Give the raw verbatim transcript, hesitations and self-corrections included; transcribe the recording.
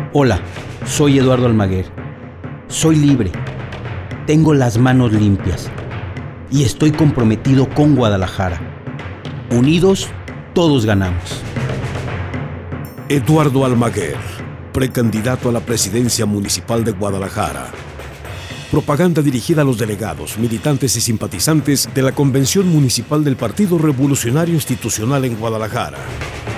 Hola, soy Eduardo Almaguer. Soy libre, tengo las manos limpias y estoy comprometido con Guadalajara. Unidos, todos ganamos. Eduardo Almaguer, precandidato a la presidencia municipal de Guadalajara. Propaganda dirigida a los delegados, militantes y simpatizantes de la Convención Municipal del Partido Revolucionario Institucional en Guadalajara.